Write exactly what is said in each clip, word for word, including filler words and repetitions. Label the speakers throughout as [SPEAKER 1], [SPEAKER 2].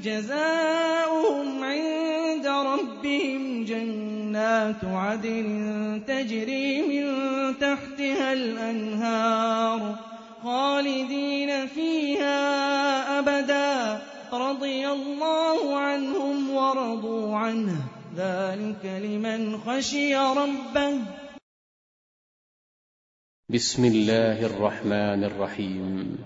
[SPEAKER 1] جَزَاؤُهُمْ عِندَ رَبِّهِمْ جَنَّاتُ عَدْنٍ تَجْرِي مِن تَحْتِهَا الْأَنْهَارُ خَالِدِينَ فِيهَا أَبَدًا رَّضِيَ اللَّهُ عَنْهُمْ وَرَضُوا عَنْهُ ۚ ذَٰلِكَ لِمَنْ خَشِيَ رَبَّهُ.
[SPEAKER 2] بسم الله الرحمن الرحيم.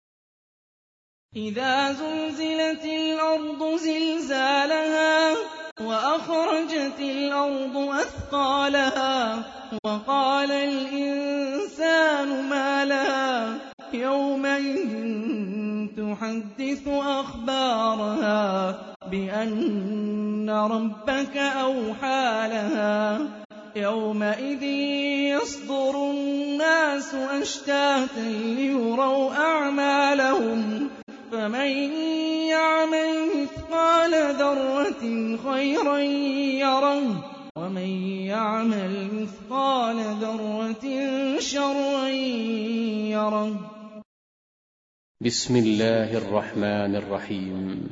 [SPEAKER 1] إِذَا زُلْزِلَتِ الْأَرْضُ زِلْزَالَهَا وَأَخْرَجَتِ الْأَرْضُ أَثْقَالَهَا وَقَالَ الْإِنسَانُ مَا لَهَا يَوْمَئِذٍ تُحَدِّثُ أَخْبَارَهَا بِأَنَّ رَبَّكَ أَوْحَىٰ لَهَا يَوْمَئِذٍ يَصْدُرُ النَّاسُ أَشْتَاتًا لِّيُرَوْا أَعْمَالَهُمْ فَمَن يَعْمَلْ مِثْقَالَ ذَرَّةٍ خَيْرًا يَرَهُ وَمَن يَعْمَلْ مِثْقَالَ ذَرَّةٍ شَرًّا يَرَهُ.
[SPEAKER 2] بسم الله الرحمن الرحيم.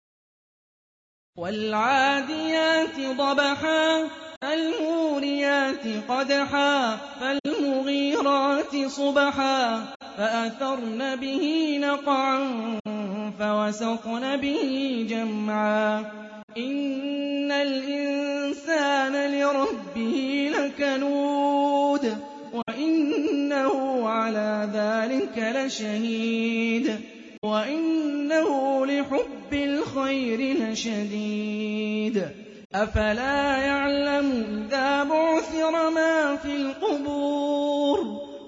[SPEAKER 1] وَالْعَادِيَاتِ ضَبْحًا فَالْمُورِيَاتِ قَدْحًا فَالْمُغِيرَاتِ صُبْحًا فَأَثَرْنَ بِهِ نَقْعًا فَوَسَطْنَ بِهِ جَمْعًا إِنَّ الْإِنسَانَ لِرَبِّهِ لَكَنُودٌ وَإِنَّهُ عَلَىٰ ذَٰلِكَ لَشَهِيدٌ وَإِنَّهُ لِحُبِّ الْخَيْرِ لَشَدِيدٌ أَفَلَا يَعْلَمُ إِذَا بُعْثِرَ مَا فِي الْقُبُورِ